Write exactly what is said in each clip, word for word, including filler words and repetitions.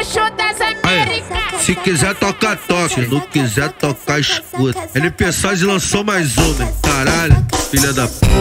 bruxo das Américas. Se quiser tocar, toca. Se não quiser tocar, escuta. N P Saz lançou mais uma, hein? Caralho, filha da p.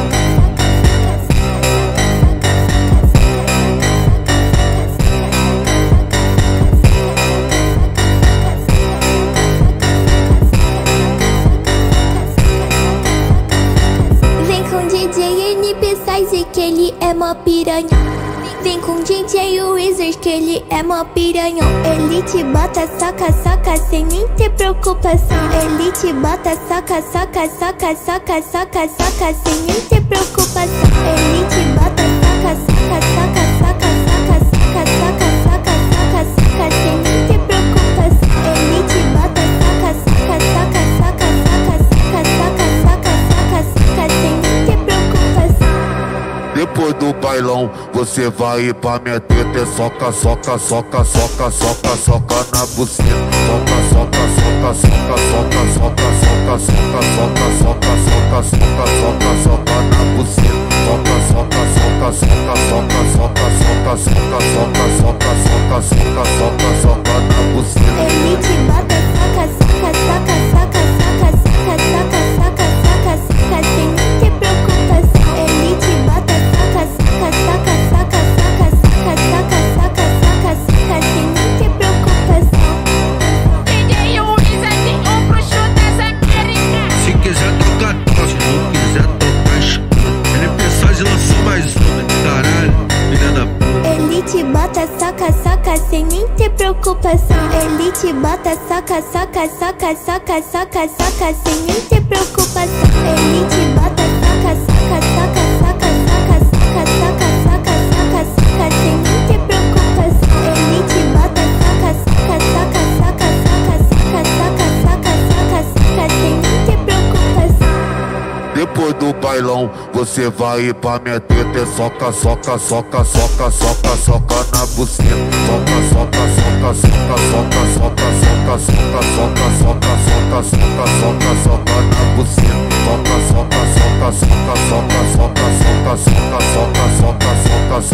D J N P Saz que ele é mó piranha. Vem com D J Wizard que ele é mó piranhão. Ele te bota, soca, soca sem nem ter preocupação. Ele te bota, soca, soca, soca, soca, soca, soca sem nem ter preocupação. Ele te bota, soca, soca, soca, soca, soca, soca, soca, soca, soca, soca sem nem ter preocupação. Ele te bota, soca, soca, soca, soca, soca, soca, soca, soca, soca, soca sem nem ter preocupação. Depois do bailão, você vai ir pra minha teta. É soca, soca, soca, soca, soca, soca na buceta. Soca, soca, soca, soca, soca, soca, soca, soca, soca, soca, soca, soca, soca, soca na buceta. Soca, soca, soca, soca, soca, soca, soca, soca, soca, soca, soca, soca, soca, soca na buceta. Ele te bota, soca, soca, soca, soca, soca, soca, soca, soca, soca, soca sem nem ter preocupação. Ele te bota, soca, soca, soca, soca, soca, soca, soca, soca, soca, soca sem nem ter preocupação. D J Wizard, o bruxo das Américas. Se quiser tocar, toca. Se não quiser tocar, escuta. N P Saz lançou mais uma, hein? Caralho, filha da p. Ele te bota, soca, soca sem nem ter preocupação. Ele te bota, soca, soca, soca, soca, soca, soca sem nem ter preocupação. Ele te bota, soca, soca, soca, soca, soca, soca, soca, soca, soca, soca sem nem ter preocupação. Ele te bota, soca, soca, soca, soca, soca, soca, soca, soca, soca, soca sem nem ter preocupação. Depois do bailão, você vai ir pra minha teta. É soca, soca, soca, soca, soca, soca na buceta. Soca, soca, soca, soca, soca, soca, soca, soca, soca, soca, soca, soca, soca, soca na buceta. Soca, soca, soca, soca, soca, soca, soca, soca, soca, soca, soca, soca,